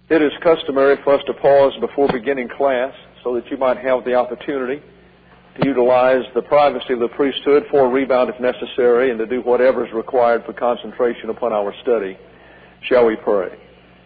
It is customary for us to pause before beginning class so that you might have the opportunity to utilize the privacy of the priesthood for a rebound if necessary and to do whatever is required for concentration upon our study. Shall we pray?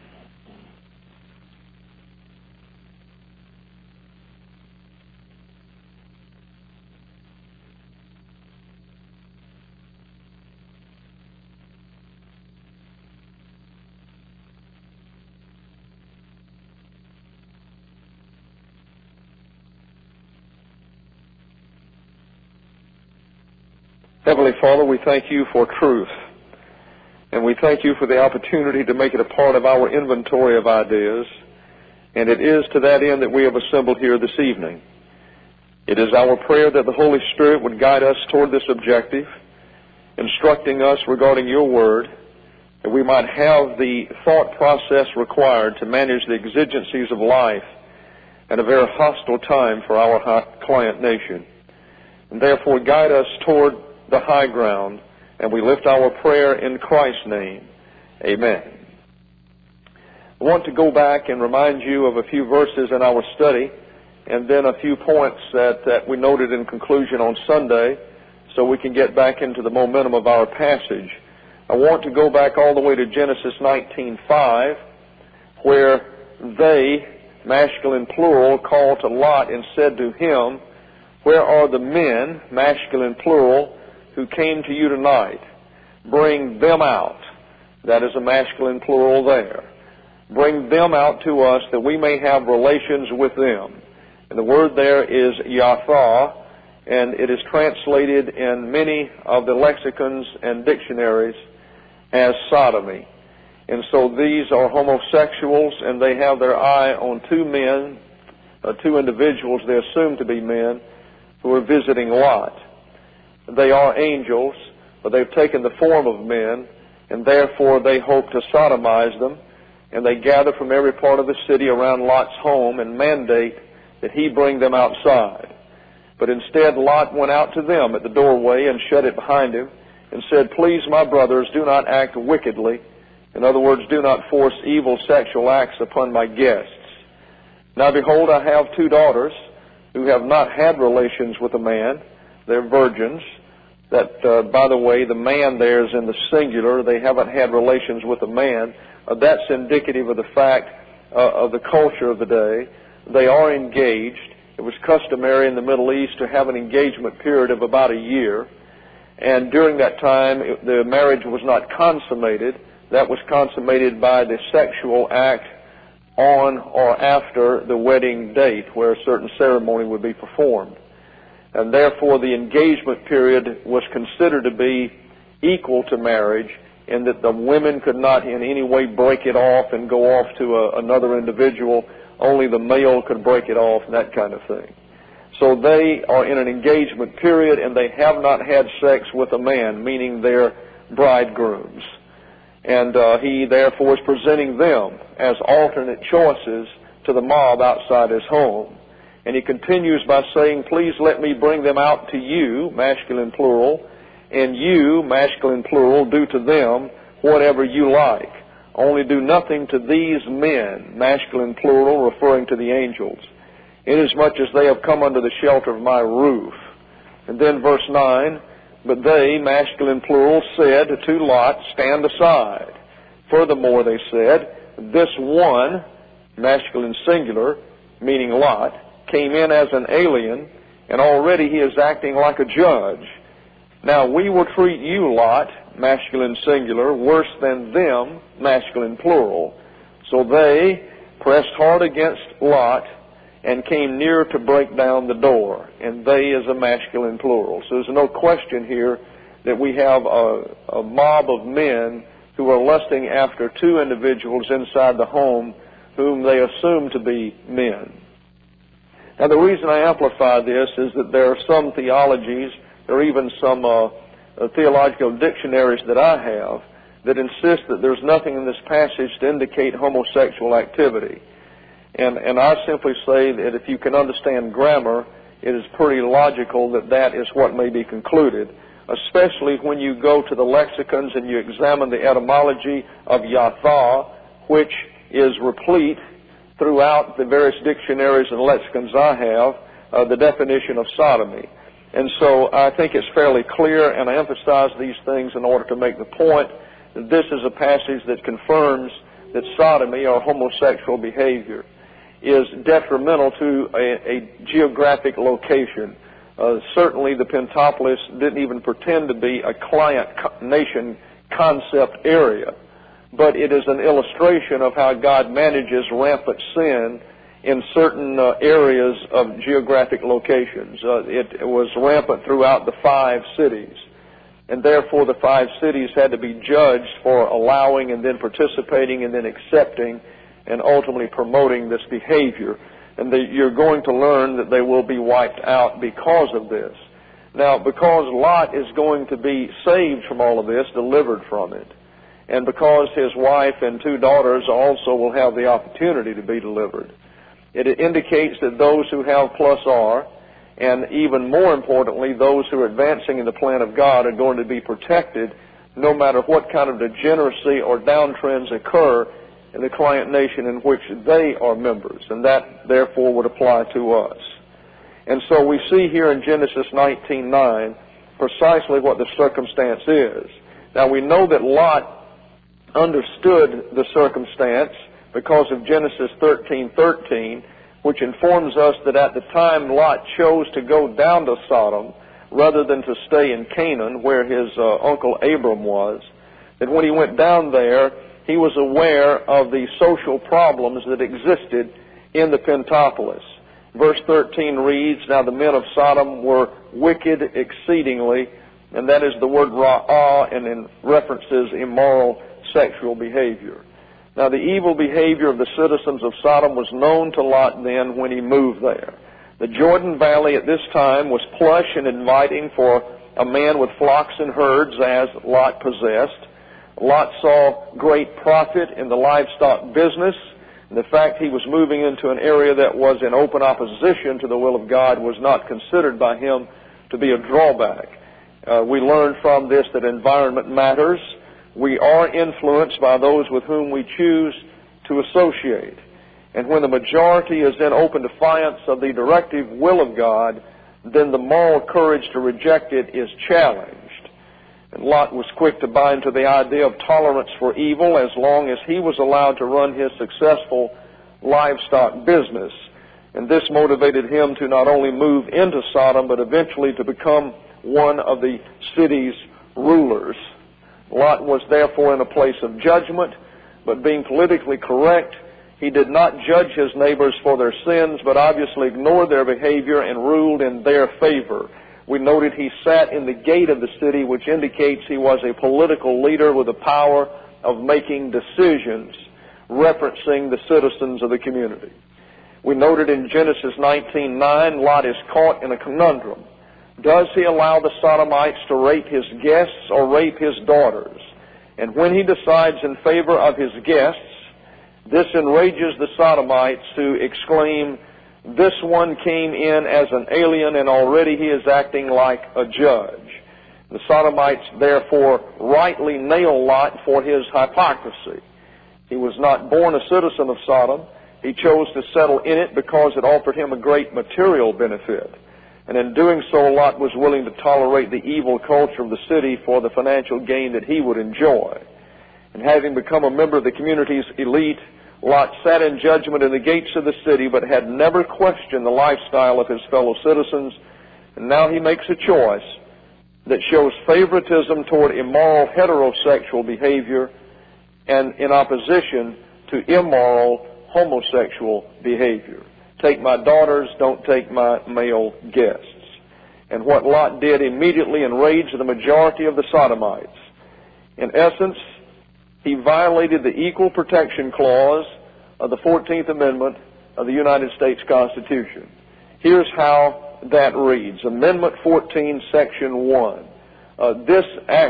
Heavenly Father, we thank you for truth, and we thank you for the opportunity to make it a part of our inventory of ideas, and it is to that end that we have assembled here this evening. It is our prayer that the Holy Spirit would guide us toward this objective, instructing us regarding your word, that we might have the thought process required to manage the exigencies of life at a very hostile time for our client nation. And therefore guide us toward the high ground, and we lift our prayer in Christ's name. Amen. I want to go back and remind you of a few verses in our study, and then a few points that we noted in conclusion on Sunday, so we can get back into the momentum of our passage. I want to go back all the way to Genesis 19:5, where they, masculine plural, called to Lot and said to him, "Where are the men," masculine plural, "who came to you tonight? Bring them out." That is a masculine plural there. Bring them out to us that we may have relations with them. And the word there is yathah, and it is translated in many of the lexicons and dictionaries as sodomy. And so these are homosexuals, and they have their eye on two men, two individuals they assume to be men, who are visiting Lot. They are angels, but they've taken the form of men, and therefore they hope to sodomize them, and they gather from every part of the city around Lot's home and mandate that he bring them outside. But instead Lot went out to them at the doorway and shut it behind him and said, "Please, my brothers, do not act wickedly." In other words, do not force evil sexual acts upon my guests. "Now behold, I have two daughters who have not had relations with a man. They're virgins." That, by the way, the man there is in the singular. They haven't had relations with a man. That's indicative of the fact of the culture of the day. They are engaged. It was customary in the Middle East to have an engagement period of about a year. And during that time, the marriage was not consummated. That was consummated by the sexual act on or after the wedding date, where a certain ceremony would be performed. And therefore the engagement period was considered to be equal to marriage, in that the women could not in any way break it off and go off to another individual. Only the male could break it off, and that kind of thing. So they are in an engagement period, and they have not had sex with a man, meaning they're bridegrooms. And he therefore is presenting them as alternate choices to the mob outside his home. And he continues by saying, "Please let me bring them out to you," masculine plural, "and you," masculine plural, "do to them whatever you like. Only do nothing to these men," masculine plural, referring to the angels, "inasmuch as they have come under the shelter of my roof." And then verse 9, "But they," masculine plural, "said to Lot, stand aside. Furthermore," they said, "this one," masculine singular, meaning Lot, "came in as an alien, and already he is acting like a judge. Now we will treat you, Lot," masculine singular, "worse than them," masculine plural. So they pressed hard against Lot and came near to break down the door. And they is a masculine plural. So there's no question here that we have a mob of men who are lusting after two individuals inside the home whom they assume to be men. Now, the reason I amplify this is that there are some theologies, or even some theological dictionaries that I have, that insist that there's nothing in this passage to indicate homosexual activity. And I simply say that if you can understand grammar, it is pretty logical that that is what may be concluded, especially when you go to the lexicons and you examine the etymology of yathah, which is replete throughout the various dictionaries and lexicons I have, the definition of sodomy. And so I think it's fairly clear, and I emphasize these things in order to make the point that this is a passage that confirms that sodomy, or homosexual behavior, is detrimental to a geographic location. Certainly the Pentapolis didn't even pretend to be a client nation concept area, but it is an illustration of how God manages rampant sin in certain areas of geographic locations. It was rampant throughout the 5 cities, and therefore the 5 cities had to be judged for allowing and then participating and then accepting and ultimately promoting this behavior. And you're going to learn that they will be wiped out because of this. Now, because Lot is going to be saved from all of this, delivered from it, and because his wife and 2 daughters also will have the opportunity to be delivered, it indicates that those who have plus R, and even more importantly, those who are advancing in the plan of God, are going to be protected no matter what kind of degeneracy or downtrends occur in the client nation in which they are members. And that, therefore, would apply to us. And so we see here in Genesis 19:9 precisely what the circumstance is. Now, we know that Lot understood the circumstance because of Genesis 13:13, which informs us that at the time Lot chose to go down to Sodom rather than to stay in Canaan, where his uncle Abram was, that when he went down there, he was aware of the social problems that existed in the Pentapolis. Verse 13 reads, "Now the men of Sodom were wicked exceedingly," and that is the word ra'ah, and in references immoral sexual behavior. Now the evil behavior of the citizens of Sodom was known to Lot then when he moved there. The Jordan Valley at this time was plush and inviting for a man with flocks and herds, as Lot possessed. Lot saw great profit in the livestock business. And the fact he was moving into an area that was in open opposition to the will of God was not considered by him to be a drawback. We learn from this that environment matters. We are influenced by those with whom we choose to associate. And when the majority is in open defiance of the directive will of God, then the moral courage to reject it is challenged. And Lot was quick to buy into the idea of tolerance for evil as long as he was allowed to run his successful livestock business. And this motivated him to not only move into Sodom, but eventually to become one of the city's rulers. Lot was therefore in a place of judgment, but being politically correct, he did not judge his neighbors for their sins, but obviously ignored their behavior and ruled in their favor. We noted he sat in the gate of the city, which indicates he was a political leader with the power of making decisions, referencing the citizens of the community. We noted in Genesis 19:9, Lot is caught in a conundrum. Does he allow the Sodomites to rape his guests or rape his daughters? And when he decides in favor of his guests, this enrages the Sodomites to exclaim, "This one came in as an alien and already he is acting like a judge." The Sodomites therefore rightly nail Lot for his hypocrisy. He was not born a citizen of Sodom. He chose to settle in it because it offered him a great material benefit. And in doing so, Lot was willing to tolerate the evil culture of the city for the financial gain that he would enjoy. And having become a member of the community's elite, Lot sat in judgment in the gates of the city, but had never questioned the lifestyle of his fellow citizens. And now he makes a choice that shows favoritism toward immoral heterosexual behavior and in opposition to immoral homosexual behavior. Take my daughters, don't take my male guests. And what Lot did immediately enraged the majority of the Sodomites. In essence, he violated the Equal Protection Clause of the 14th Amendment of the United States Constitution. Here's how that reads. Amendment 14, Section 1. This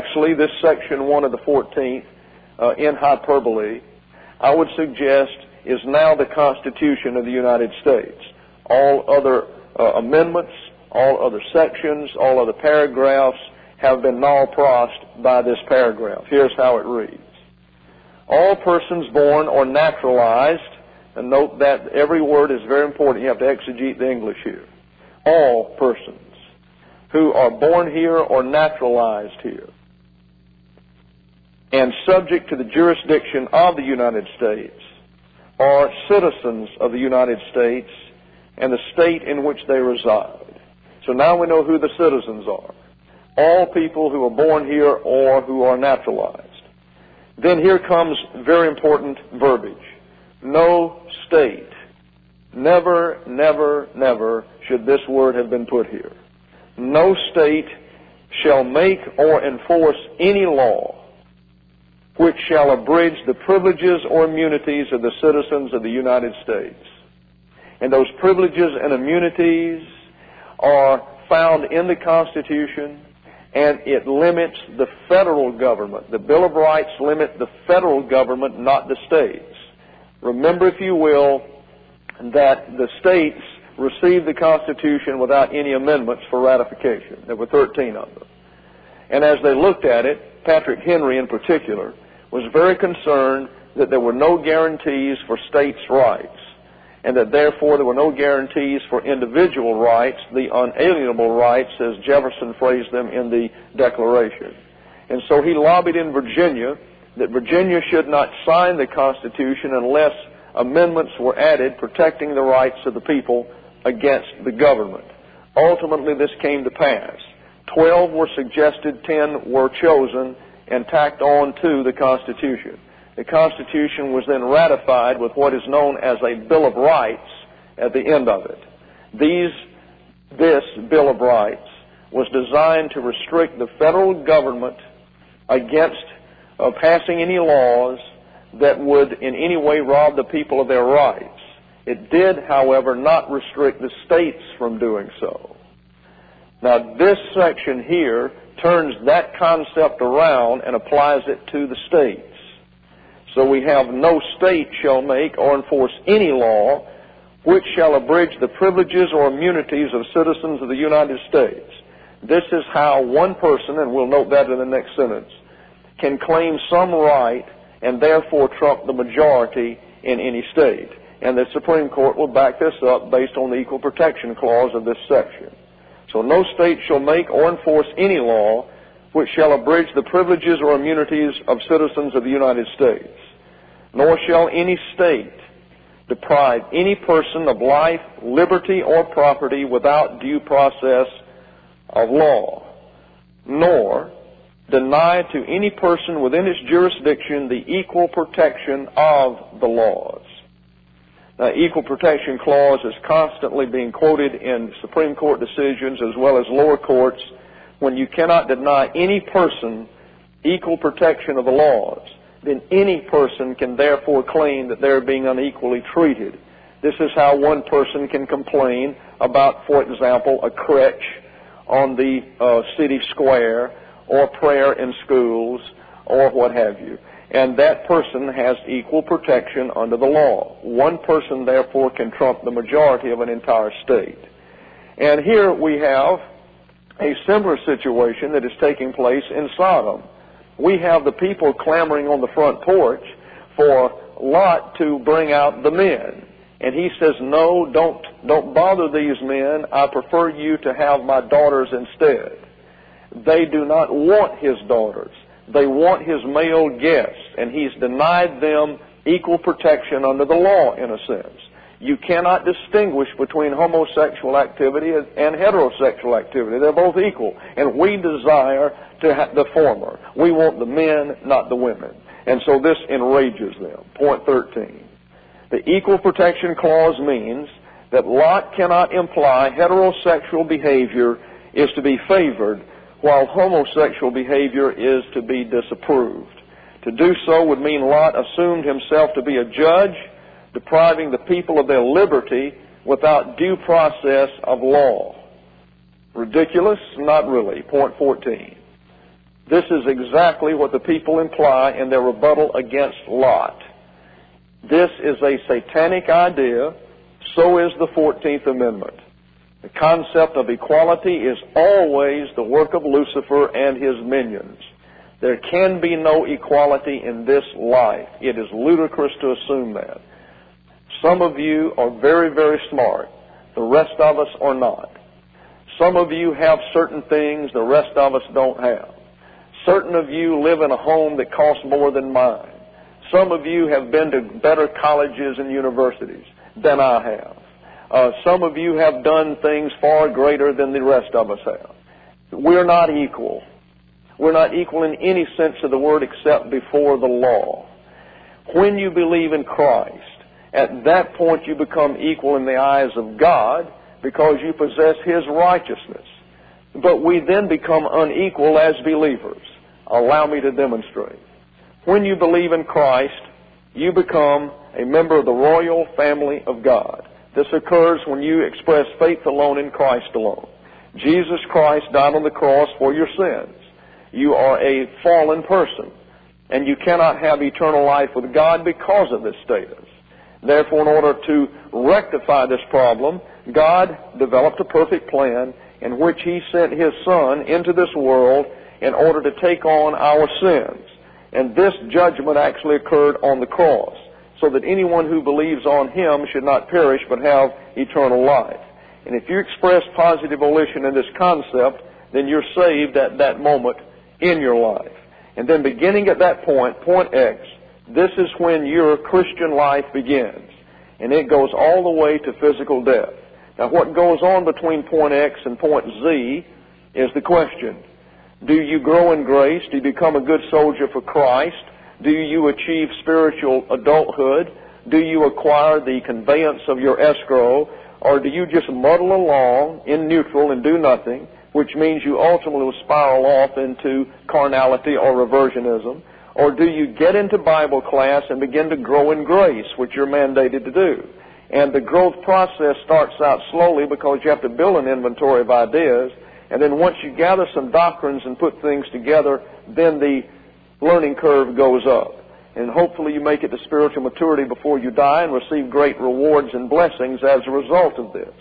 Section 1 of the 14th, in hyperbole, I would suggest is now the Constitution of the United States. All other amendments, all other sections, all other paragraphs have been null prost by this paragraph. Here's how it reads. all persons born or naturalized, and note that every word is very important. You have to exegete the English here. All persons who are born here or naturalized here and subject to the jurisdiction of the United States are citizens of the United States and the state in which they reside. So now we know who the citizens are. All people who are born here or who are naturalized. Then here comes very important verbiage. No state. Never, never, never should this word have been put here. No state shall make or enforce any law which shall abridge the privileges or immunities of the citizens of the United States. And those privileges and immunities are found in the Constitution, and it limits the federal government. The Bill of Rights limit the federal government, not the states. Remember, if you will, that the states received the Constitution without any amendments for ratification. There were 13 of them. And as they looked at it, Patrick Henry in particular was very concerned that there were no guarantees for states' rights, and that therefore there were no guarantees for individual rights, the unalienable rights, as Jefferson phrased them in the Declaration. And so he lobbied in Virginia that Virginia should not sign the Constitution unless amendments were added protecting the rights of the people against the government. Ultimately, this came to pass. 12 were suggested, 10 were chosen and tacked on to the Constitution. The Constitution was then ratified with what is known as a Bill of Rights at the end of it. This Bill of Rights was designed to restrict the federal government against passing any laws that would in any way rob the people of their rights. It did, however, not restrict the states from doing so. Now, this section here turns that concept around and applies it to the states. So we have no state shall make or enforce any law which shall abridge the privileges or immunities of citizens of the United States. This is how one person, and we'll note that in the next sentence, can claim some right and therefore trump the majority in any state. And the Supreme Court will back this up based on the Equal Protection Clause of this section. So no state shall make or enforce any law which shall abridge the privileges or immunities of citizens of the United States. Nor shall any state deprive any person of life, liberty, or property without due process of law, nor deny to any person within its jurisdiction the equal protection of the laws. Now, Equal Protection Clause is constantly being quoted in Supreme Court decisions as well as lower courts when you cannot deny any person equal protection of the laws. Then any person can therefore claim that they're being unequally treated. This is how one person can complain about, for example, a crèche on the city square or prayer in schools or what have you. And that person has equal protection under the law. One person, therefore, can trump the majority of an entire state. And here we have a similar situation that is taking place in Sodom. We have the people clamoring on the front porch for Lot to bring out the men. And he says, no, don't bother these men. I prefer you to have my daughters instead. They do not want his daughters. They want his male guests, and he's denied them equal protection under the law, in a sense. You cannot distinguish between homosexual activity and heterosexual activity. They're both equal, and we desire to have the former. We want the men, not the women. And so this enrages them. Point 13. The Equal Protection Clause means that Lot cannot imply heterosexual behavior is to be favored, while homosexual behavior is to be disapproved. To do so would mean Lot assumed himself to be a judge, depriving the people of their liberty without due process of law. Ridiculous? Not really. Point 14. This is exactly what the people imply in their rebuttal against Lot. This is a satanic idea. So is the 14th Amendment. The concept of equality is always the work of Lucifer and his minions. There can be no equality in this life. It is ludicrous to assume that. Some of you are very, very smart. The rest of us are not. Some of you have certain things the rest of us don't have. Certain of you live in a home that costs more than mine. Some of you have been to better colleges and universities than I have. Some of you have done things far greater than the rest of us have. We're not equal. We're not equal in any sense of the word except before the law. When you believe in Christ, at that point you become equal in the eyes of God because you possess His righteousness. But we then become unequal as believers. Allow me to demonstrate. When you believe in Christ, you become a member of the royal family of God. This occurs when you express faith alone in Christ alone. Jesus Christ died on the cross for your sins. You are a fallen person, and you cannot have eternal life with God because of this status. Therefore, in order to rectify this problem, God developed a perfect plan in which He sent His Son into this world in order to take on our sins. And this judgment actually occurred on the cross, so that anyone who believes on Him should not perish but have eternal life. And if you express positive volition in this concept, then you're saved at that moment in your life. And then beginning at that point, point X, this is when your Christian life begins. And it goes all the way to physical death. Now what goes on between point X and point Z is the question. Do you grow in grace? Do you become a good soldier for Christ? Do you achieve spiritual adulthood? Do you acquire the conveyance of your escrow? Or do you just muddle along in neutral and do nothing, which means you ultimately will spiral off into carnality or reversionism? Or do you get into Bible class and begin to grow in grace, which you're mandated to do? And the growth process starts out slowly because you have to build an inventory of ideas. And then once you gather some doctrines and put things together, then the learning curve goes up. And hopefully you make it to spiritual maturity before you die and receive great rewards and blessings as a result of this.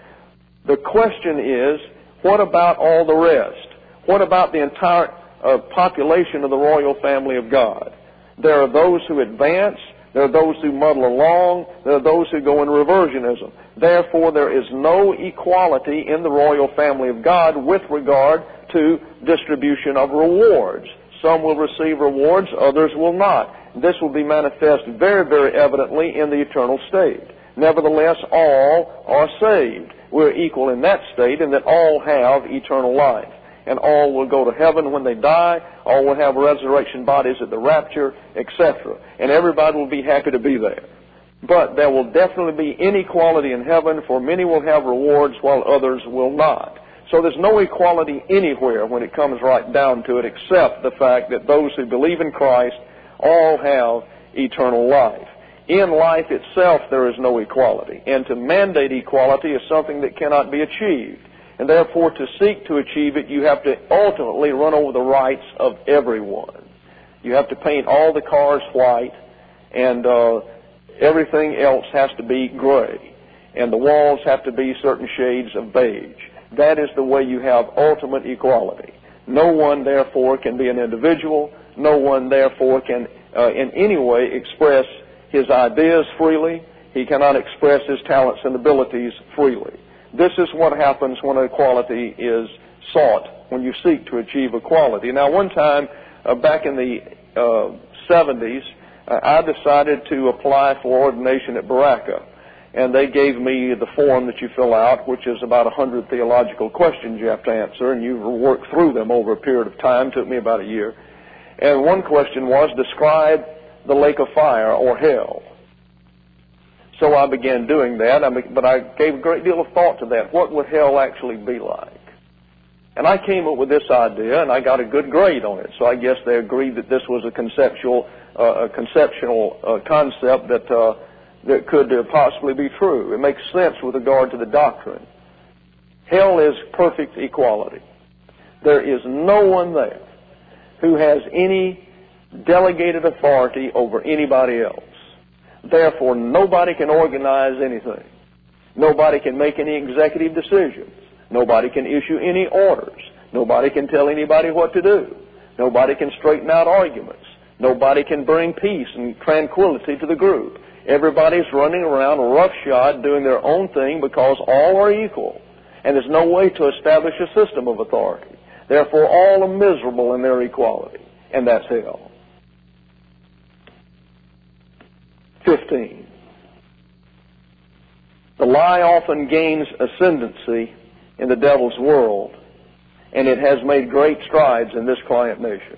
The question is, what about all the rest? What about the entire population of the royal family of God? There are those who advance. There are those who muddle along. There are those who go in reversionism. Therefore, there is no equality in the royal family of God with regard to distribution of rewards. Some will receive rewards, others will not. This will be manifest very, very evidently in the eternal state. Nevertheless, all are saved. We're equal in that state in that all have eternal life. And all will go to heaven when they die. All will have resurrection bodies at the rapture, etc. And everybody will be happy to be there. But there will definitely be inequality in heaven, for many will have rewards while others will not. So there's no equality anywhere when it comes right down to it, except the fact that those who believe in Christ all have eternal life. In life itself there is no equality. And to mandate equality is something that cannot be achieved. And therefore, to seek to achieve it, you have to ultimately run over the rights of everyone. You have to paint all the cars white, and everything else has to be gray. And the walls have to be certain shades of beige. That is the way you have ultimate equality. No one, therefore, can be an individual. No one, therefore, can in any way express his ideas freely. He cannot express his talents and abilities freely. This is what happens when equality is sought, when you seek to achieve equality. Now, one time back in the 70s, I decided to apply for ordination at Baraka. And they gave me the form that you fill out, which is about 100 theological questions you have to answer, and you work through them over a period of time. It took me about a year. And one question was, describe the lake of fire or hell. So I began doing that, but I gave a great deal of thought to that. What would hell actually be like? And I came up with this idea, and I got a good grade on it. So I guess they agreed that this was a conceptual concept that could possibly be true. It makes sense with regard to the doctrine. Hell is perfect equality. There is no one there who has any delegated authority over anybody else. Therefore, nobody can organize anything. Nobody can make any executive decisions. Nobody can issue any orders. Nobody can tell anybody what to do. Nobody can straighten out arguments. Nobody can bring peace and tranquility to the group. Everybody's running around roughshod doing their own thing because all are equal. And there's no way to establish a system of authority. Therefore, all are miserable in their equality. And that's hell. 15. The lie often gains ascendancy in the devil's world, and it has made great strides in this client nation.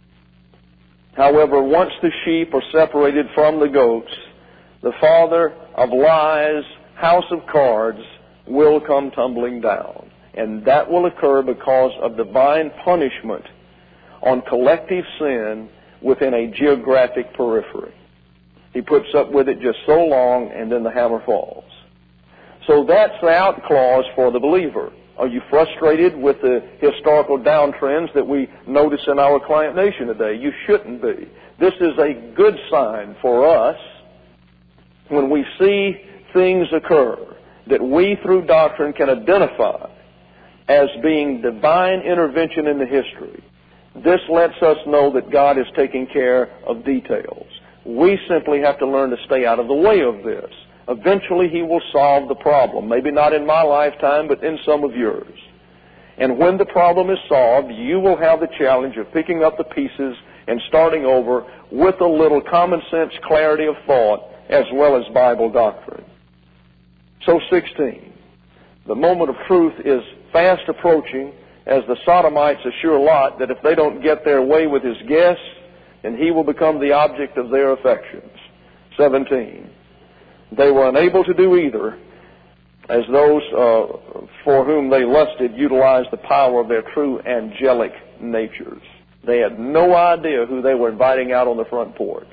However, once the sheep are separated from the goats, the father of lies, house of cards, will come tumbling down. And that will occur because of divine punishment on collective sin within a geographic periphery. He puts up with it just so long, and then the hammer falls. So that's the out clause for the believer. Are you frustrated with the historical downtrends that we notice in our client nation today? You shouldn't be. This is a good sign for us when we see things occur that we, through doctrine, can identify as being divine intervention in the history. This lets us know that God is taking care of details. We simply have to learn to stay out of the way of this. Eventually He will solve the problem. Maybe not in my lifetime, but in some of yours. And when the problem is solved, you will have the challenge of picking up the pieces and starting over with a little common sense clarity of thought as well as Bible doctrine. So 16. The moment of truth is fast approaching as the Sodomites assure Lot that if they don't get their way with his guests, then he will become the object of their affections. 17. They were unable to do either, as those for whom they lusted utilized the power of their true angelic natures. They had no idea who they were inviting out on the front porch.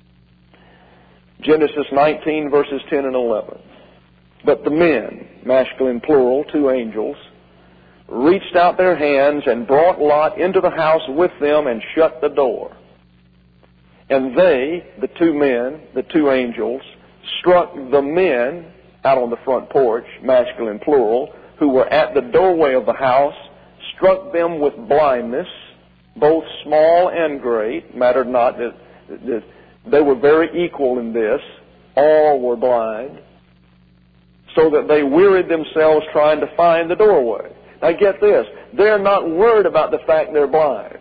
Genesis 19, verses 10 and 11. But the men, masculine plural, 2 angels, reached out their hands and brought Lot into the house with them and shut the door. And they, the 2 men, the 2 angels, struck the men out on the front porch, masculine plural, who were at the doorway of the house, struck them with blindness, both small and great. Mattered not that they were very equal in this. All were blind, so that they wearied themselves trying to find the doorway. Now get this, they're not worried about the fact they're blind.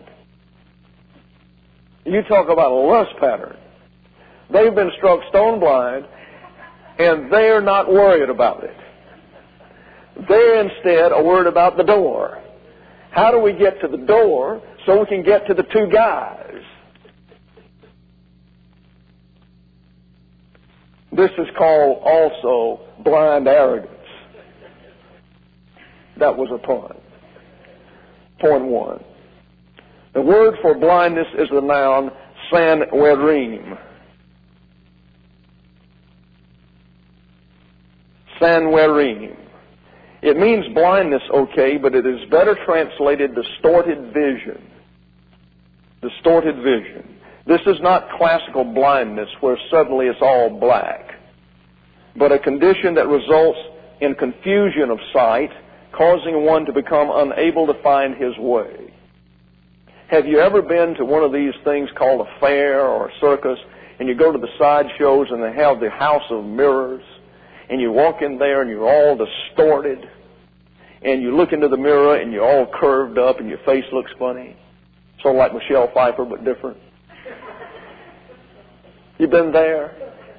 You talk about a lust pattern. They've been struck stone blind, and they're not worried about it. They instead are worried about the door. How do we get to the door so we can get to the 2 guys? This is called also blind arrogance. That was a pun. Point 1. The word for blindness is the noun sanwerim. Sanwerim. It means blindness, okay, but it is better translated distorted vision. Distorted vision. This is not classical blindness where suddenly it's all black, but a condition that results in confusion of sight, causing one to become unable to find his way. Have you ever been to one of these things called a fair or a circus, and you go to the side shows and they have the house of mirrors, and you walk in there and you're all distorted, and you look into the mirror and you're all curved up and your face looks funny, sort of like Michelle Pfeiffer but different? You been there?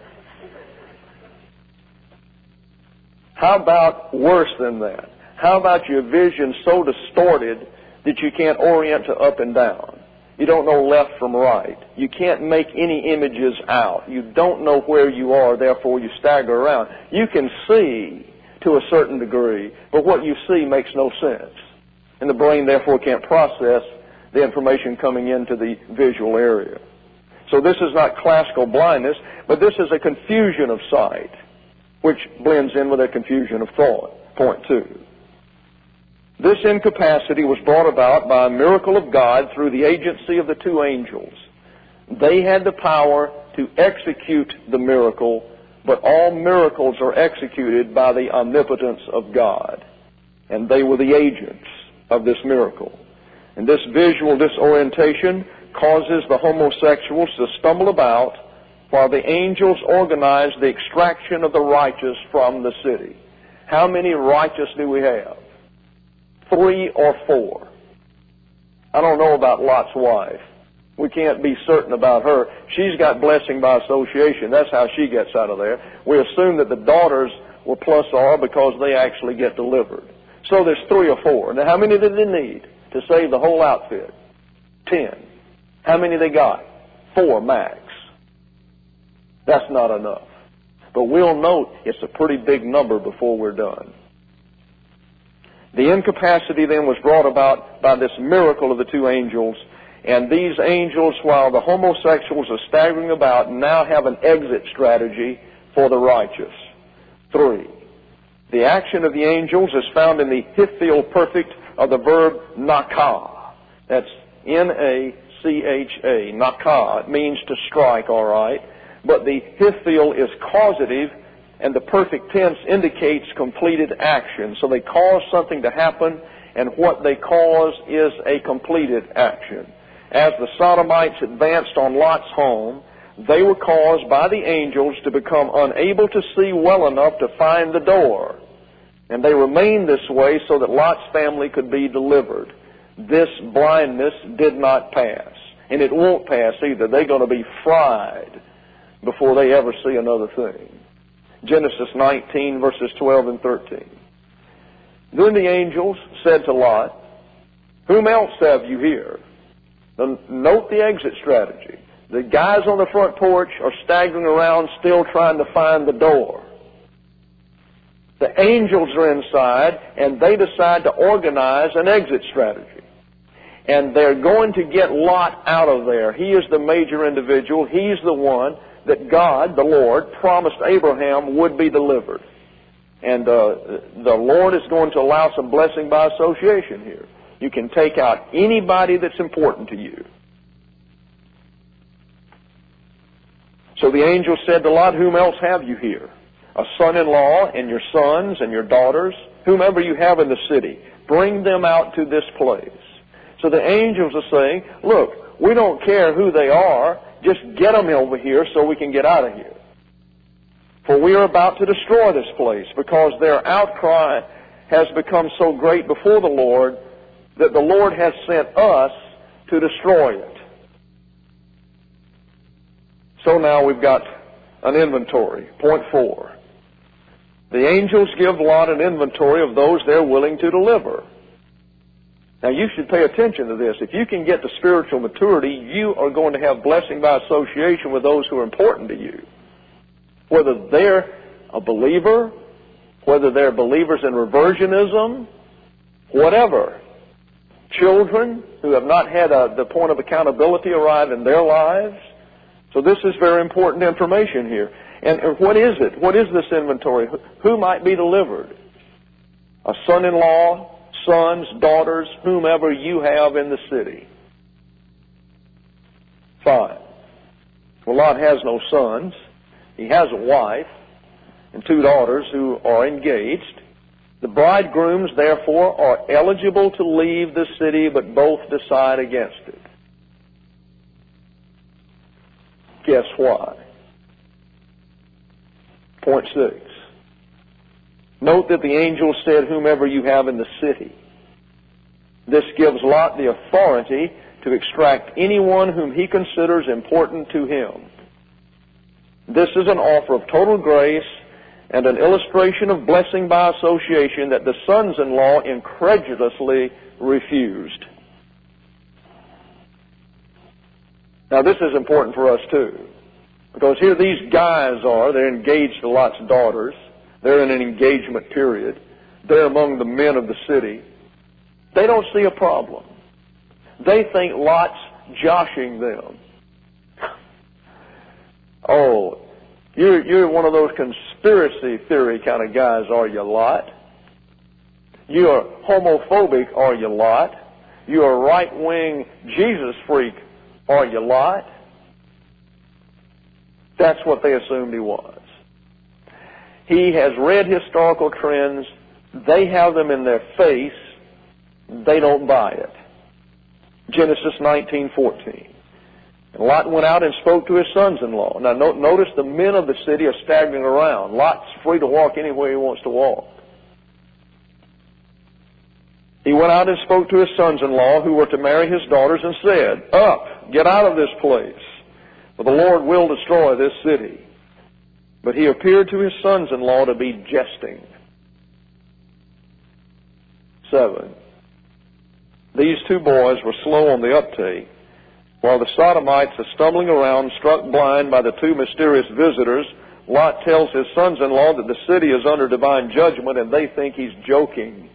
How about worse than that? How about your vision so distorted that you can't orient to up and down? You don't know left from right. You can't make any images out. You don't know where you are, therefore you stagger around. You can see to a certain degree, but what you see makes no sense. And the brain therefore can't process the information coming into the visual area. So this is not classical blindness, but this is a confusion of sight, which blends in with a confusion of thought. Point 2. This incapacity was brought about by a miracle of God through the agency of the 2 angels. They had the power to execute the miracle, but all miracles are executed by the omnipotence of God. And they were the agents of this miracle. And this visual disorientation causes the homosexuals to stumble about while the angels organize the extraction of the righteous from the city. How many righteous do we have? 3 or 4? I don't know about Lot's wife. We can't be certain about her. She's got blessing by association. That's how she gets out of there. We assume that the daughters were plus R because they actually get delivered. So there's 3 or 4. Now how many did they need to save the whole outfit? 10. How many they got? 4 max. That's not enough. But we'll note it's a pretty big number before we're done. The incapacity then was brought about by this miracle of the 2 angels. And these angels, while the homosexuals are staggering about, now have an exit strategy for the righteous. 3. The action of the angels is found in the Hithiel perfect of the verb nakah. That's N-A-C-H-A. Nakah. It means to strike, all right. But the Hithiel is causative, and the perfect tense indicates completed action. So they cause something to happen, and what they cause is a completed action. As the Sodomites advanced on Lot's home, they were caused by the angels to become unable to see well enough to find the door. And they remained this way so that Lot's family could be delivered. This blindness did not pass. And it won't pass either. They're going to be fried before they ever see another thing. Genesis 19, verses 12 and 13. Then the angels said to Lot, "Whom else have you here?" Now, note the exit strategy. The guys on the front porch are staggering around still trying to find the door. The angels are inside, and they decide to organize an exit strategy. And they're going to get Lot out of there. He is the major individual. He's the one that God, the Lord, promised Abraham would be delivered. And the Lord is going to allow some blessing by association here. You can take out anybody that's important to you. So the angel said to Lot, "Whom else have you here? A son-in-law and your sons and your daughters, whomever you have in the city, bring them out to this place." So the angels are saying, look, we don't care who they are, just get them over here so we can get out of here. For we are about to destroy this place, because their outcry has become so great before the Lord that the Lord has sent us to destroy it. So now we've got an inventory. Point 4. The angels give Lot an inventory of those they're willing to deliver. Now you should pay attention to this. If you can get to spiritual maturity, you are going to have blessing by association with those who are important to you. Whether they're a believer, whether they're believers in reversionism, whatever. Children who have not had the point of accountability arrive in their lives. So this is very important information here. And what is it? What is this inventory? Who might be delivered? A son-in-law, sons, daughters, whomever you have in the city. 5. Well, Lot has no sons. He has a wife and 2 daughters who are engaged. The bridegrooms, therefore, are eligible to leave the city, but both decide against it. Guess why? Point 6. Note that the angel said, "Whomever you have in the city." This gives Lot the authority to extract anyone whom he considers important to him. This is an offer of total grace and an illustration of blessing by association that the sons-in-law incredulously refused. Now this is important for us too, because here these guys are, they're engaged to Lot's daughters, they're in an engagement period, they're among the men of the city. They don't see a problem. They think Lot's joshing them. Oh, you're one of those conspiracy theory kind of guys, are you, Lot? You're homophobic, are you, Lot? You're a right-wing Jesus freak, are you, Lot? That's what they assumed he was. He has read historical trends. They have them in their face. They don't buy it. Genesis 19:14. And Lot went out and spoke to his sons-in-law. Now notice the men of the city are staggering around. Lot's free to walk anywhere he wants to walk. He went out and spoke to his sons-in-law who were to marry his daughters and said, "Up, get out of this place, for the Lord will destroy this city." But he appeared to his sons-in-law to be jesting. 7. These two boys were slow on the uptake, while the Sodomites are stumbling around, struck blind by the two mysterious visitors. Lot tells his sons-in-law that the city is under divine judgment, and they think he's joking.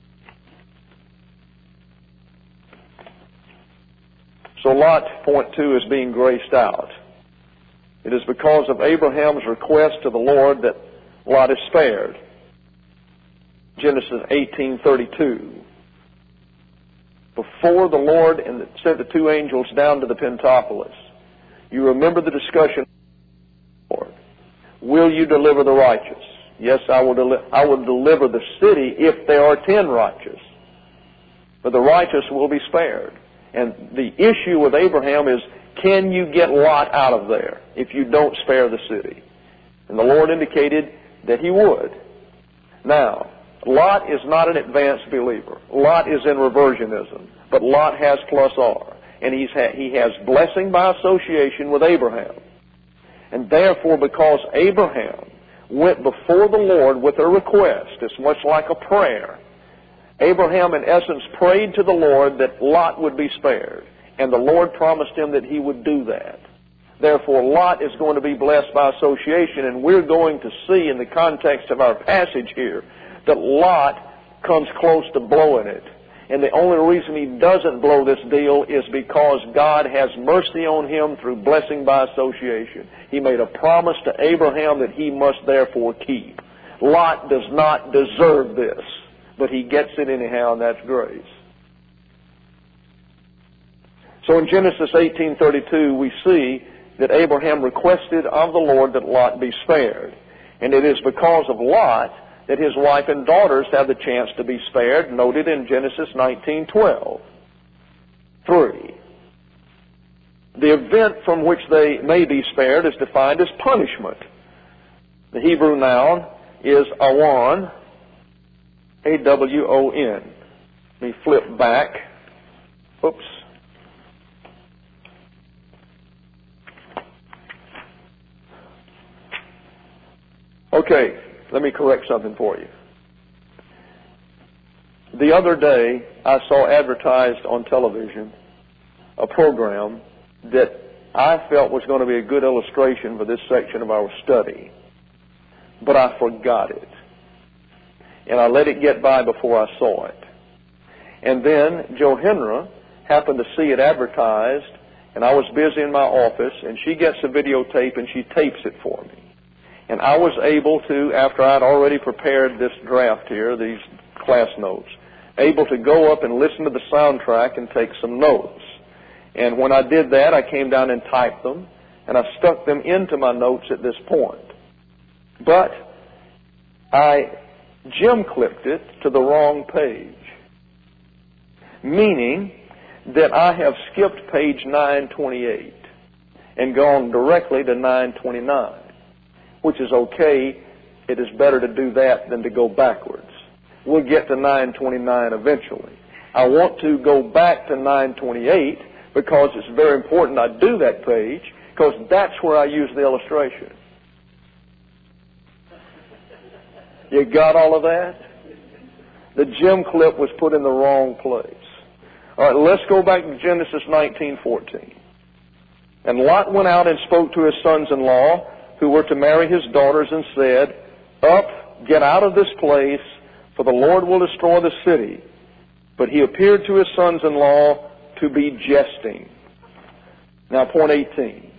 So Lot, point 2, is being graced out. It is because of Abraham's request to the Lord that Lot is spared. Genesis 18:32. Before the Lord sent the two angels down to the Pentapolis, you remember the discussion. Lord, will you deliver the righteous? Yes, I will deliver the city if there are 10 righteous. But the righteous will be spared. And the issue with Abraham is, can you get Lot out of there if you don't spare the city? And the Lord indicated that he would. Now, Lot is not an advanced believer. Lot is in reversionism. But Lot has plus R. And he has blessing by association with Abraham. And therefore, because Abraham went before the Lord with a request, it's much like a prayer. Abraham, in essence, prayed to the Lord that Lot would be spared. And the Lord promised him that he would do that. Therefore, Lot is going to be blessed by association. And we're going to see in the context of our passage here that Lot comes close to blowing it. And the only reason he doesn't blow this deal is because God has mercy on him through blessing by association. He made a promise to Abraham that he must therefore keep. Lot does not deserve this, but he gets it anyhow, and that's grace. So in Genesis 18:32, we see that Abraham requested of the Lord that Lot be spared. And it is because of Lot that his wife and daughters have the chance to be spared, noted in Genesis 19:12. 3. The event from which they may be spared is defined as punishment. The Hebrew noun is awon, A-W-O-N. Let me flip back. Oops. Okay, let me correct something for you. The other day, I saw advertised on television a program that I felt was going to be a good illustration for this section of our study. But I forgot it. And I let it get by before I saw it. And then Johanna happened to see it advertised, and I was busy in my office, and she gets a videotape and she tapes it for me. And I was able to, after I'd already prepared this draft here, these class notes, able to go up and listen to the soundtrack and take some notes. And when I did that, I came down and typed them, and I stuck them into my notes at this point. But I Jim-clipped it to the wrong page, meaning that I have skipped page 928 and gone directly to 929, which is okay. It is better to do that than to go backwards. We'll get to 929 eventually. I want to go back to 928 because it's very important I do that page, because that's where I use the illustration. You got all of that? The Jim clip was put in the wrong place. All right, let's go back to Genesis 19:14. And Lot went out and spoke to his sons-in-law who were to marry his daughters and said, "Up, get out of this place, for the Lord will destroy the city." But he appeared to his sons-in-law to be jesting. Now, point 8.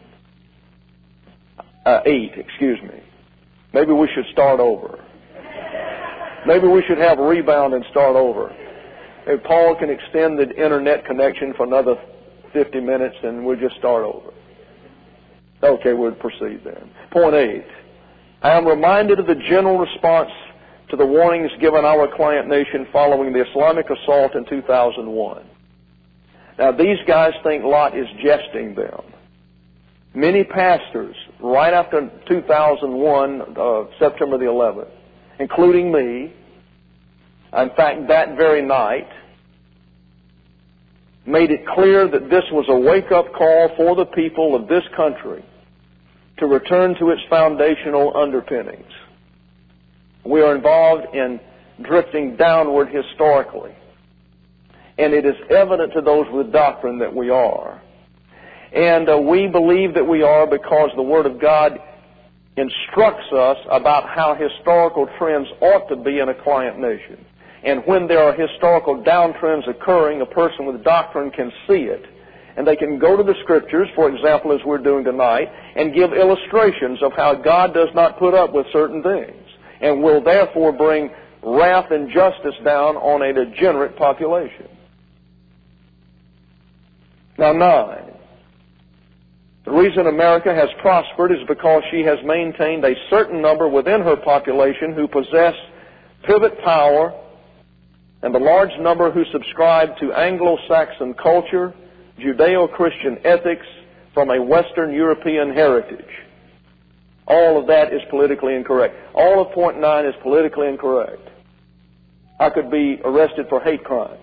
Maybe we should start over. Maybe we should have a rebound and start over. If Paul can extend the internet connection for another 50 minutes, and we'll just start over. Okay, we'll proceed then. Point 8. I am reminded of the general response to the warnings given our client nation following the Islamic assault in 2001. Now, these guys think Lot is jesting them. Many pastors, right after 2001, September the 11th, including me, in fact, that very night, made it clear that this was a wake-up call for the people of this country to return to its foundational underpinnings. We are involved in drifting downward historically. And it is evident to those with doctrine that we are. And we believe that we are because the Word of God instructs us about how historical trends ought to be in a client nation. And when there are historical downtrends occurring, a person with doctrine can see it. And they can go to the Scriptures, for example, as we're doing tonight, and give illustrations of how God does not put up with certain things and will therefore bring wrath and justice down on a degenerate population. Now, 9. The reason America has prospered is because she has maintained a certain number within her population who possess pivot power and the large number who subscribe to Anglo-Saxon culture, Judeo-Christian ethics from a Western European heritage. All of that is politically incorrect. All of point 9 is politically incorrect. I could be arrested for hate crime.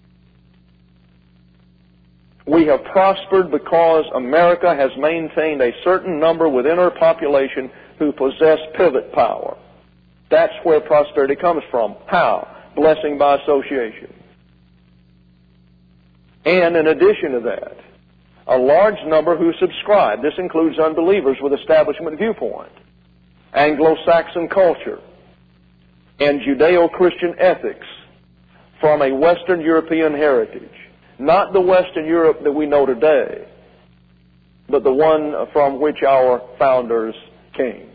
We have prospered because America has maintained a certain number within her population who possess pivot power. That's where prosperity comes from. How? Blessing by association. And in addition to that, a large number who subscribe. This includes unbelievers with establishment viewpoint, Anglo-Saxon culture, and Judeo-Christian ethics from a Western European heritage. Not the Western Europe that we know today, but the one from which our founders came.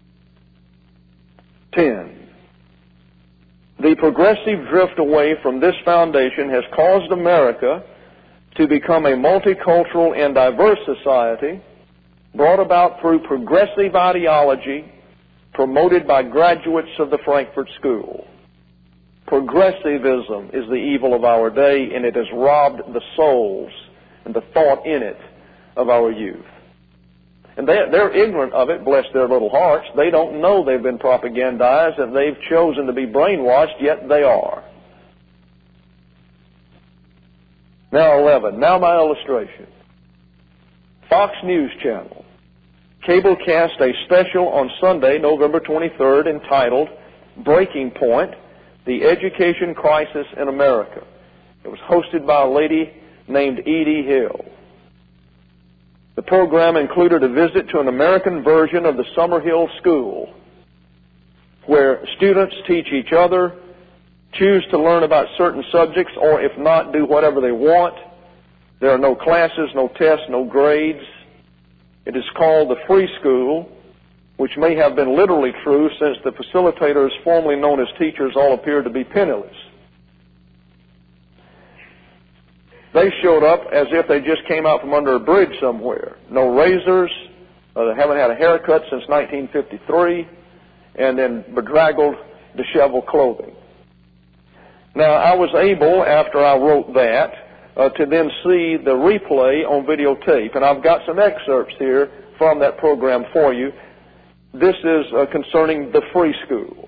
10. The progressive drift away from this foundation has caused America to become a multicultural and diverse society brought about through progressive ideology promoted by graduates of the Frankfurt School. Progressivism is the evil of our day, and it has robbed the souls and the thought in it of our youth. And they're ignorant of it, bless their little hearts. They don't know they've been propagandized and they've chosen to be brainwashed, yet they are. Now 11. Now my illustration. Fox News Channel cablecast a special on Sunday, November 23rd, entitled Breaking Point, The Education Crisis in America. It was hosted by a lady named Edie Hill. The program included a visit to an American version of the Summerhill School, where students teach each other, choose to learn about certain subjects, or if not, do whatever they want. There are no classes, no tests, no grades. It is called the Free School, which may have been literally true since the facilitators, formerly known as teachers, all appeared to be penniless. They showed up as if they just came out from under a bridge somewhere. No razors, they haven't had a haircut since 1953, and then bedraggled, disheveled clothing. Now, I was able, after I wrote that, to then see the replay on videotape, and I've got some excerpts here from that program for you. This is concerning the Free School.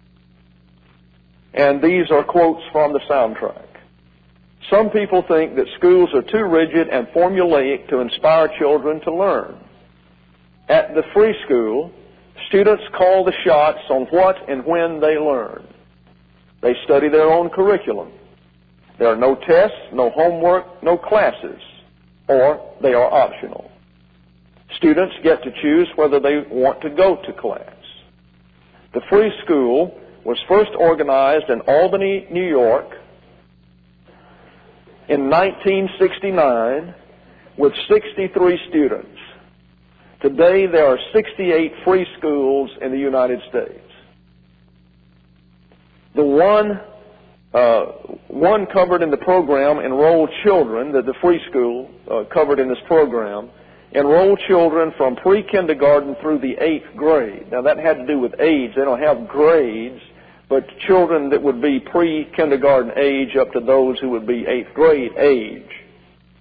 And these are quotes from the soundtrack. Some people think that schools are too rigid and formulaic to inspire children to learn. At the Free School, students call the shots on what and when they learn. They study their own curriculum. There are no tests, no homework, no classes, or they are optional. Students get to choose whether they want to go to class. The Free School was first organized in Albany, New York, in 1969 with 63 students. Today there are 68 free schools in the United States. The one covered in the program enrolled children, that the Free School covered in this program, enrolled children from pre-kindergarten through the 8th grade. Now that had to do with age. They don't have grades, but children that would be pre-kindergarten age up to those who would be 8th grade age.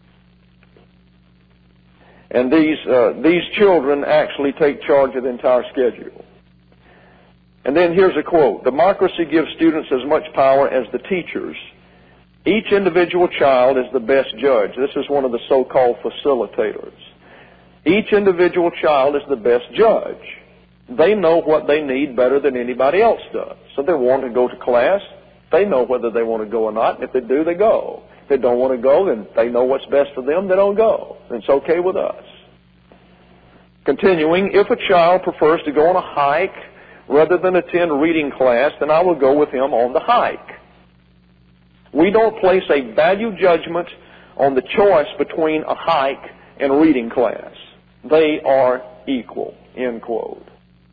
And these children actually take charge of the entire schedule. And then here's a quote. Democracy gives students as much power as the teachers. Each individual child is the best judge. This is one of the so-called facilitators. Each individual child is the best judge. They know what they need better than anybody else does. So they want to go to class. They know whether they want to go or not. If they do, they go. If they don't want to go, then they know what's best for them. They don't go. It's okay with us. Continuing, if a child prefers to go on a hike rather than attend reading class, then I will go with him on the hike. We don't place a value judgment on the choice between a hike and reading class. They are equal, end quote.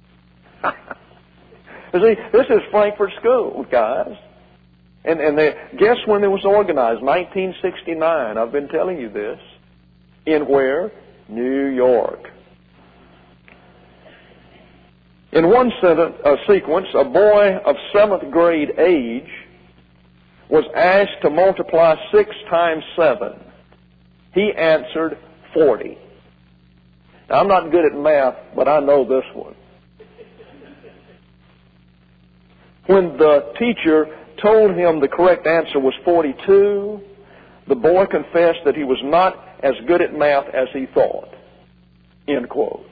See, this is Frankfurt School, guys. And guess when it was organized? 1969. I've been telling you this. In where? New York. In one sequence, a boy of 7th grade age was asked to multiply 6 times 7. He answered 40. Now, I'm not good at math, but I know this one. When the teacher told him the correct answer was 42, the boy confessed that he was not as good at math as he thought. End quote.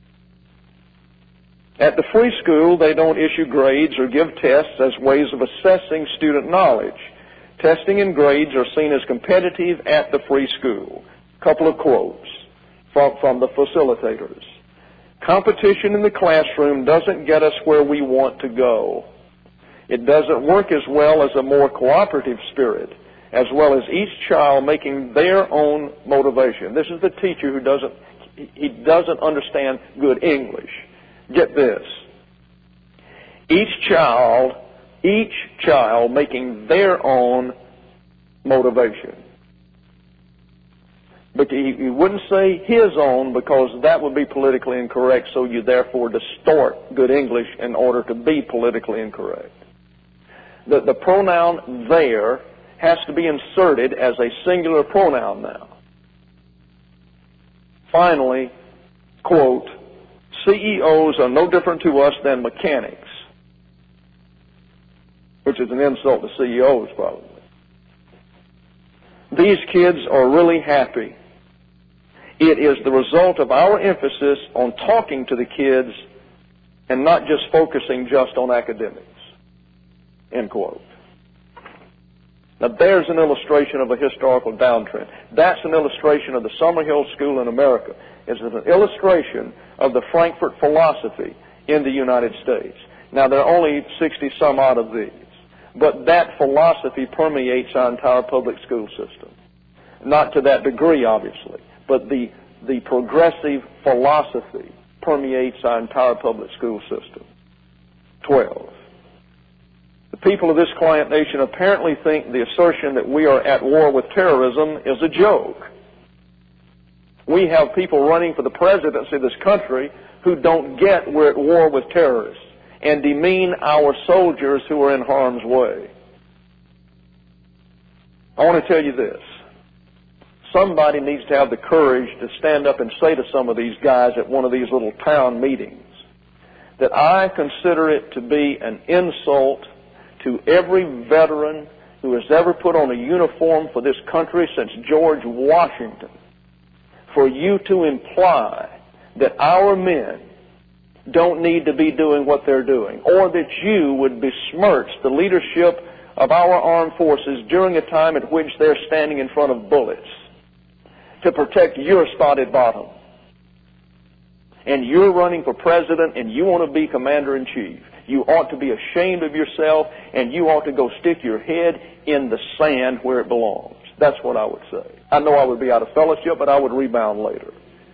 At the free school, they don't issue grades or give tests as ways of assessing student knowledge. Testing and grades are seen as competitive at the free school. A couple of quotes from the facilitators. Competition in the classroom doesn't get us where we want to go. It doesn't work as well as a more cooperative spirit, as well as each child making their own motivation. This is the teacher who doesn't understand good English. Get this. Each child making their own motivation. But he wouldn't say his own because that would be politically incorrect, so you therefore distort good English in order to be politically incorrect. The pronoun there has to be inserted as a singular pronoun now. Finally, quote, CEOs are no different to us than mechanics, which is an insult to CEOs probably. These kids are really happy. It is the result of our emphasis on talking to the kids and not just focusing just on academics. End quote. Now there's an illustration of a historical downtrend. That's an illustration of the Summerhill School in America. It's an illustration of the Frankfurt philosophy in the United States. Now there are only 60 some odd of these. But that philosophy permeates our entire public school system. Not to that degree, obviously, but the progressive philosophy permeates our entire public school system. 12. The people of this client nation apparently think the assertion that we are at war with terrorism is a joke. We have people running for the presidency of this country who don't get we're at war with terrorists and demean our soldiers who are in harm's way. I want to tell you this. Somebody needs to have the courage to stand up and say to some of these guys at one of these little town meetings that I consider it to be an insult to every veteran who has ever put on a uniform for this country since George Washington for you to imply that our men don't need to be doing what they're doing, or that you would besmirch the leadership of our armed forces during a time at which they're standing in front of bullets to protect your spotted bottom. And you're running for president and you want to be commander-in-chief. You ought to be ashamed of yourself and you ought to go stick your head in the sand where it belongs. That's what I would say. I know I would be out of fellowship, but I would rebound later.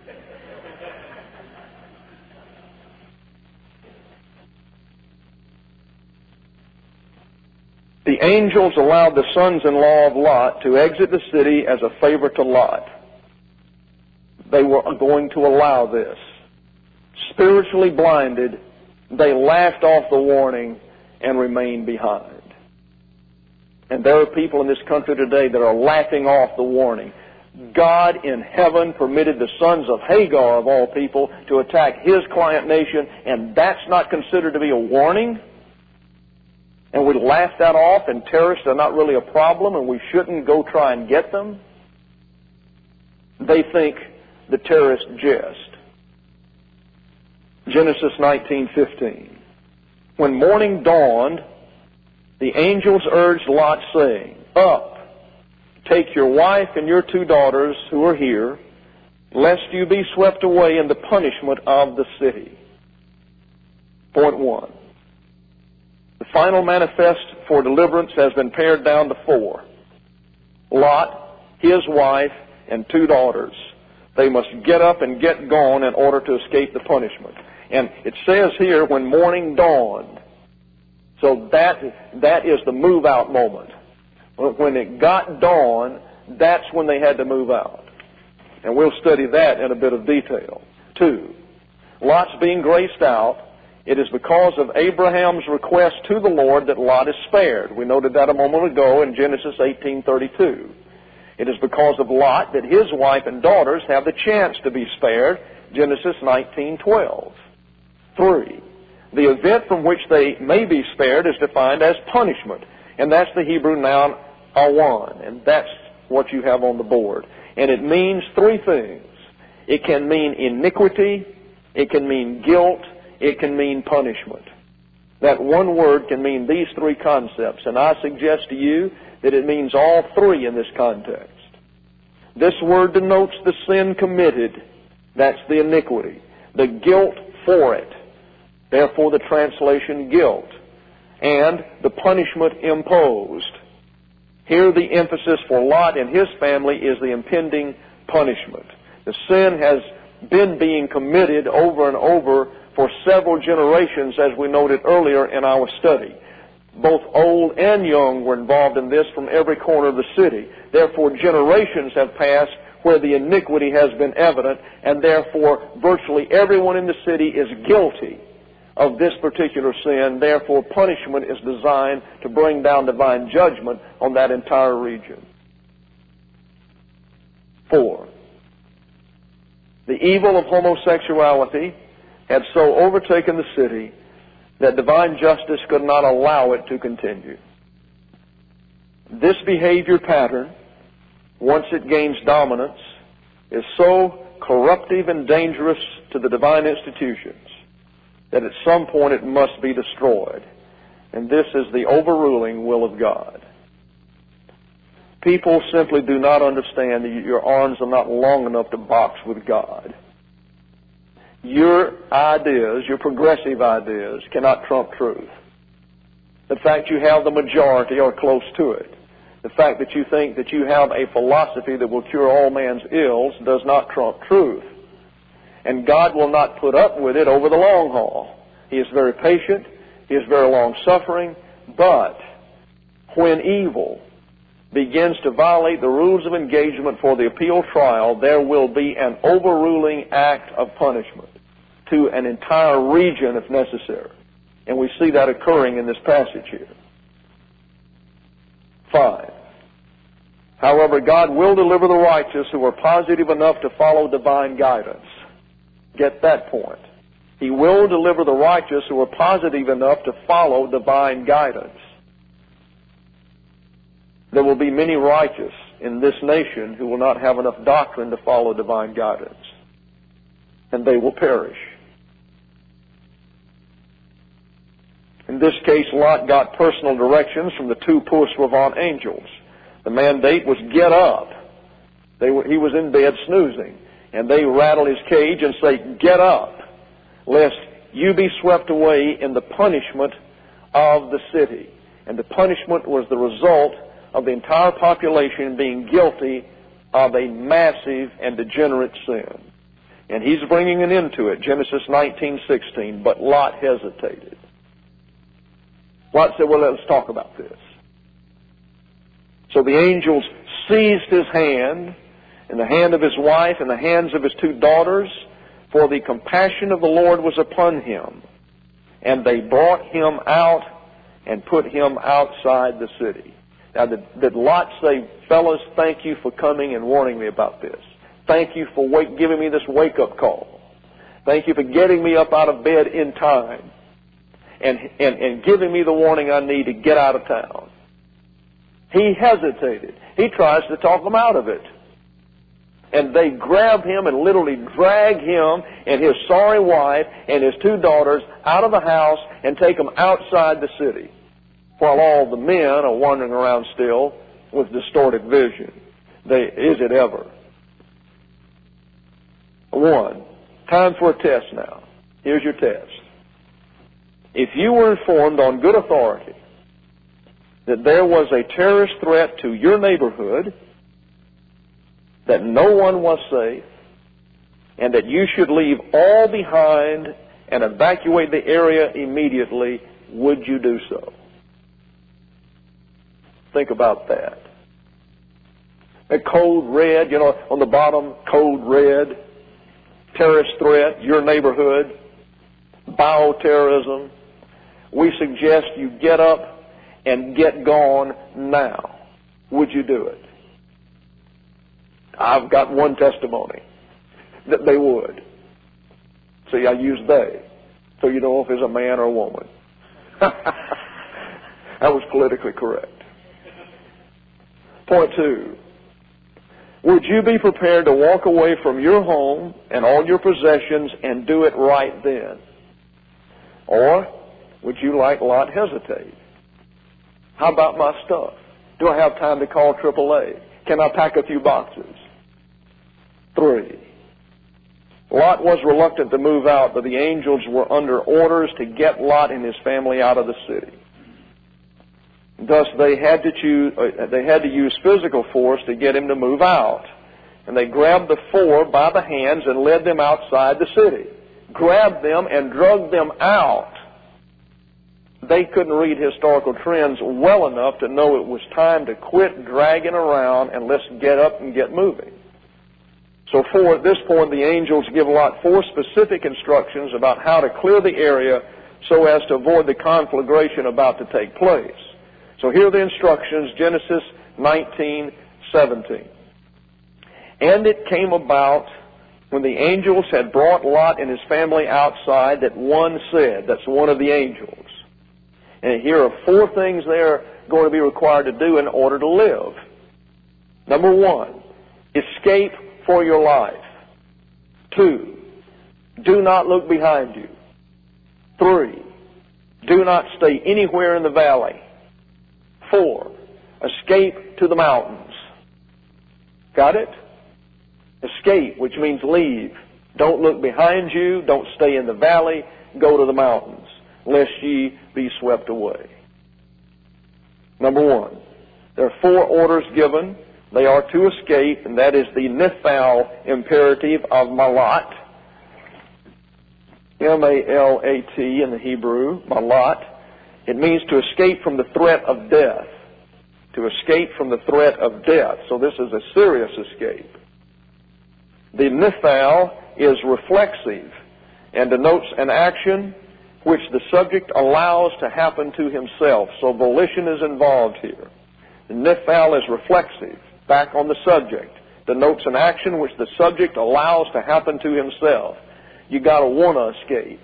The angels allowed the sons-in-law of Lot to exit the city as a favor to Lot. They were going to allow this. Spiritually blinded, they laughed off the warning and remained behind. And there are people in this country today that are laughing off the warning. God in heaven permitted the sons of Hagar, of all people, to attack His client nation, and that's not considered to be a warning? And we laugh that off, and terrorists are not really a problem, and we shouldn't go try and get them? They think the terrorists jest. Genesis 19:15. When morning dawned, the angels urged Lot, saying, Up, take your wife and your 2 daughters who are here, lest you be swept away in the punishment of the city. Point 1. The final manifest for deliverance has been pared down to 4. Lot, his wife, and 2 daughters. They must get up and get gone in order to escape the punishment. And it says here, when morning dawned. So that is the move-out moment. When it got dawn, that's when they had to move out. And we'll study that in a bit of detail. 2, Lot's being graced out. It is because of Abraham's request to the Lord that Lot is spared. We noted that a moment ago in Genesis 18:32. It is because of Lot that his wife and daughters have the chance to be spared. Genesis 19:12. 3, the event from which they may be spared is defined as punishment. And that's the Hebrew noun awan. And that's what you have on the board. And it means 3 things. It can mean iniquity, it can mean guilt, it can mean punishment. That one word can mean these 3 concepts. And I suggest to you that it means all 3 in this context. This word denotes the sin committed. That's the iniquity. The guilt for it. Therefore the translation guilt. And the punishment imposed. Here the emphasis for Lot and his family is the impending punishment. The sin has been being committed over and over for several generations, as we noted earlier in our study. Both old and young were involved in this from every corner of the city. Therefore, generations have passed where the iniquity has been evident, and therefore virtually everyone in the city is guilty of this particular sin. Therefore, punishment is designed to bring down divine judgment on that entire region. 4, the evil of homosexuality had so overtaken the city that divine justice could not allow it to continue. This behavior pattern, once it gains dominance, is so corruptive and dangerous to the divine institutions that at some point it must be destroyed. And this is the overruling will of God. People simply do not understand that your arms are not long enough to box with God. Your ideas, your progressive ideas, cannot trump truth. The fact you have the majority or close to it, the fact that you think that you have a philosophy that will cure all man's ills does not trump truth. And God will not put up with it over the long haul. He is very patient. He is very long-suffering. But when evil begins to violate the rules of engagement for the appeal trial, there will be an overruling act of punishment to an entire region if necessary. And we see that occurring in this passage here. 5. However, God will deliver the righteous who are positive enough to follow divine guidance. Get that point. He will deliver the righteous who are positive enough to follow divine guidance. There will be many righteous in this nation who will not have enough doctrine to follow divine guidance. And they will perish. In this case, Lot got personal directions from the 2 poursuivant angels. The mandate was get up. He was in bed snoozing. And they rattle his cage and say, get up, lest you be swept away in the punishment of the city. And the punishment was the result of the entire population being guilty of a massive and degenerate sin. And he's bringing an end to it. Genesis 19:16. But Lot hesitated. Lot said, well, let's talk about this. So the angels seized his hand, and the hand of his wife, and the hands of his 2 daughters, for the compassion of the Lord was upon him. And they brought him out and put him outside the city. Now, did Lot say, fellas, thank you for coming and warning me about this. Thank you for giving me this wake-up call. Thank you for getting me up out of bed in time and giving me the warning I need to get out of town. He hesitated. He tries to talk them out of it. And they grab him and literally drag him and his sorry wife and his 2 daughters out of the house and take them outside the city, while all the men are wandering around still with distorted vision. Is it ever? 1. Time for a test now. Here's your test. If you were informed on good authority that there was a terrorist threat to your neighborhood, that no one was safe, and that you should leave all behind and evacuate the area immediately, would you do so? Think about that. That code red, on the bottom, code red, terrorist threat, your neighborhood, bioterrorism. We suggest you get up and get gone now. Would you do it? I've got one testimony that they would. See, I use they, so you know if it's a man or a woman. That was politically correct. Point 2. Would you be prepared to walk away from your home and all your possessions and do it right then? Or would you, like Lot, hesitate? How about my stuff? Do I have time to call AAA? Can I pack a few boxes? 3. Lot was reluctant to move out, but the angels were under orders to get Lot and his family out of the city. Thus, they had to use physical force to get him to move out. And they grabbed the 4 by the hands and led them outside the city. Grabbed them and dragged them out. They couldn't read historical trends well enough to know it was time to quit dragging around and let's get up and get moving. So at this point, the angels give Lot 4 specific instructions about how to clear the area so as to avoid the conflagration about to take place. So here are the instructions, Genesis 19:17. And it came about when the angels had brought Lot and his family outside that one said, that's one of the angels. And here are 4 things they're going to be required to do in order to live. Number 1, escape for your life. 2, do not look behind you. 3, do not stay anywhere in the valley. 4, escape to the mountains. Got it? Escape, which means leave. Don't look behind you. Don't stay in the valley. Go to the mountains, lest ye be swept away. Number 1, there are 4 orders given. They are to escape, and that is the Nifal imperative of Malat. M-A-L-A-T in the Hebrew, Malat. It means to escape from the threat of death. To escape from the threat of death. So this is a serious escape. The Nifal is reflexive and denotes an action which the subject allows to happen to himself. So volition is involved here. The Nifal is reflexive, back on the subject. Denotes an action which the subject allows to happen to himself. You got to want to escape.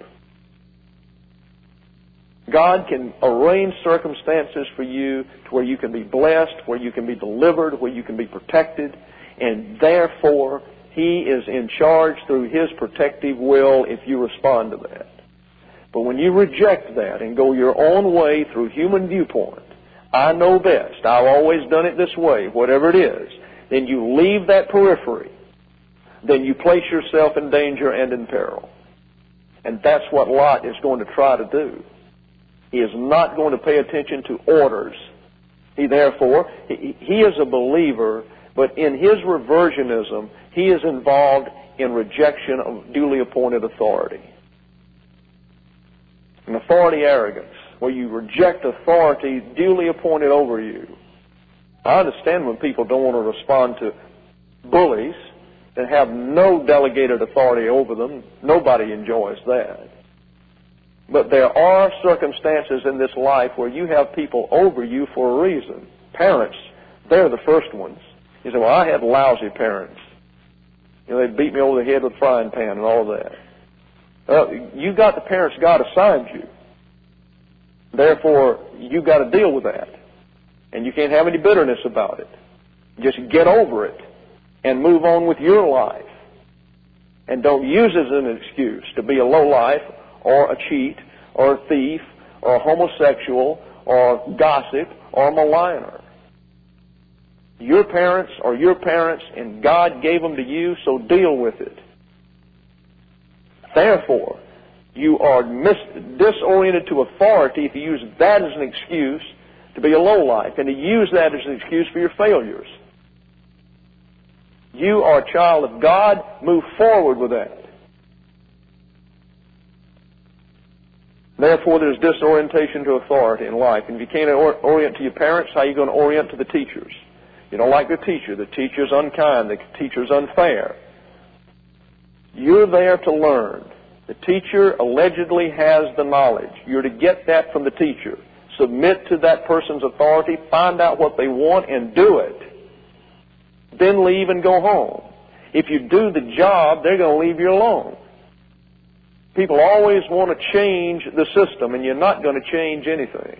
God can arrange circumstances for you to where you can be blessed, where you can be delivered, where you can be protected, and therefore He is in charge through His protective will if you respond to that. But when you reject that and go your own way through human viewpoint, I know best, I've always done it this way, whatever it is, then you leave that periphery, then you place yourself in danger and in peril. And that's what Lot is going to try to do. He is not going to pay attention to orders. He is a believer, but in his reversionism, he is involved in rejection of duly appointed authority. An authority arrogance, where you reject authority duly appointed over you. I understand when people don't want to respond to bullies and have no delegated authority over them. Nobody enjoys that. But there are circumstances in this life where you have people over you for a reason. Parents, they're the first ones. You say, well, I had lousy parents. They beat me over the head with a frying pan and all of that. Well, you got the parents God assigned you. Therefore, you got to deal with that. And you can't have any bitterness about it. Just get over it and move on with your life. And don't use it as an excuse to be a lowlife or a cheat or a thief or a homosexual or a gossip or a maligner. Your parents are your parents, and God gave them to you, so deal with it. Therefore, you are disoriented to authority if you use that as an excuse to be a lowlife and to use that as an excuse for your failures. You are a child of God. Move forward with that. Therefore, there's disorientation to authority in life. And if you can't orient to your parents, how are you going to orient to the teachers? You don't like the teacher's unkind, the teacher's unfair. You're there to learn. The teacher allegedly has the knowledge. You're to get that from the teacher. Submit to that person's authority, find out what they want, and do it. Then leave and go home. If you do the job, they're going to leave you alone. People always want to change the system, and you're not going to change anything.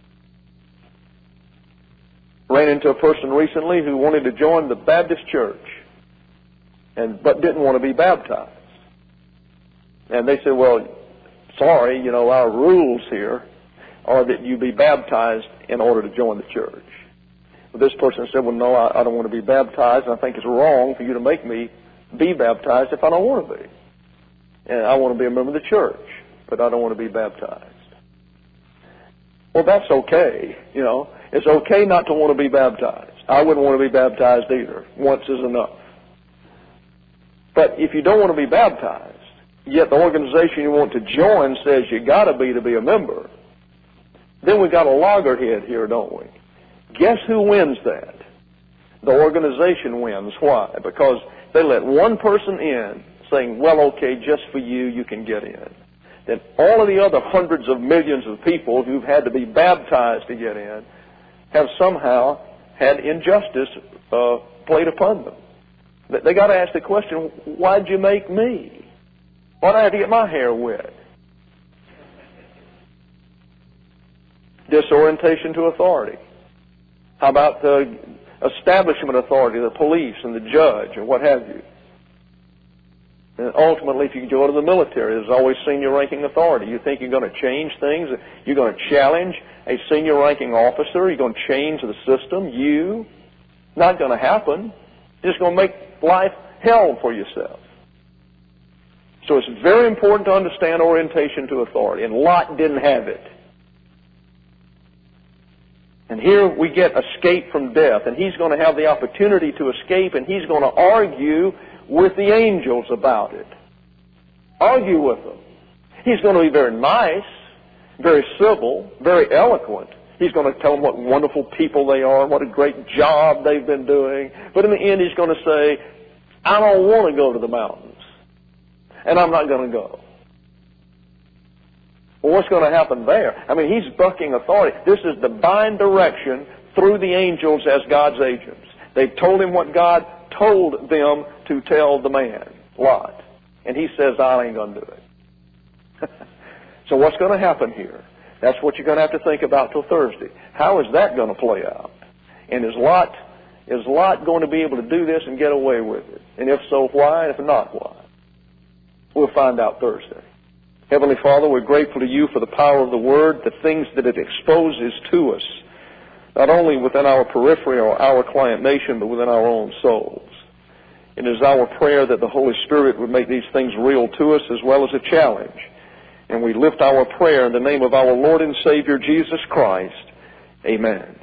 Ran into a person recently who wanted to join the Baptist church, but didn't want to be baptized. And they said, well, sorry, our rules here are that you be baptized in order to join the church. Well, this person said, well, no, I don't want to be baptized, and I think it's wrong for you to make me be baptized if I don't want to be. And I want to be a member of the church, but I don't want to be baptized. Well, that's okay, It's okay not to want to be baptized. I wouldn't want to be baptized either. Once is enough. But if you don't want to be baptized, yet the organization you want to join says you got to be a member, then we've got a loggerhead here, don't we? Guess who wins that? The organization wins. Why? Because they let one person in saying, well, okay, just for you, you can get in. Then all of the other hundreds of millions of people who've had to be baptized to get in have somehow had injustice played upon them. They got to ask the question, why'd you make me? Why'd I have to get my hair wet? Disorientation to authority. How about the establishment authority, the police and the judge and what have you? And ultimately, if you go to the military, there's always senior ranking authority. You think you're going to change things? You're going to challenge a senior ranking officer? You're going to change the system? Not going to happen. You're just going to make life hell for yourself. So it's very important to understand orientation to authority. And Lot didn't have it. And here we get escape from death. And he's going to have the opportunity to escape, and he's going to argue with the angels about it. Argue with them. He's going to be very nice, very civil, very eloquent. He's going to tell them what wonderful people they are, what a great job they've been doing. But in the end, he's going to say, I don't want to go to the mountains. And I'm not going to go. Well, what's going to happen there? He's bucking authority. This is divine direction through the angels as God's agents. They've told him what God told them to tell the man, Lot. And he says, I ain't going to do it. So what's going to happen here? That's what you're going to have to think about till Thursday. How is that going to play out? And is Lot going to be able to do this and get away with it? And if so, why? And if not, why? We'll find out Thursday. Heavenly Father, we're grateful to you for the power of the Word, the things that it exposes to us, not only within our periphery or our client nation, but within our own souls. It is our prayer that the Holy Spirit would make these things real to us as well as a challenge. And we lift our prayer in the name of our Lord and Savior, Jesus Christ. Amen.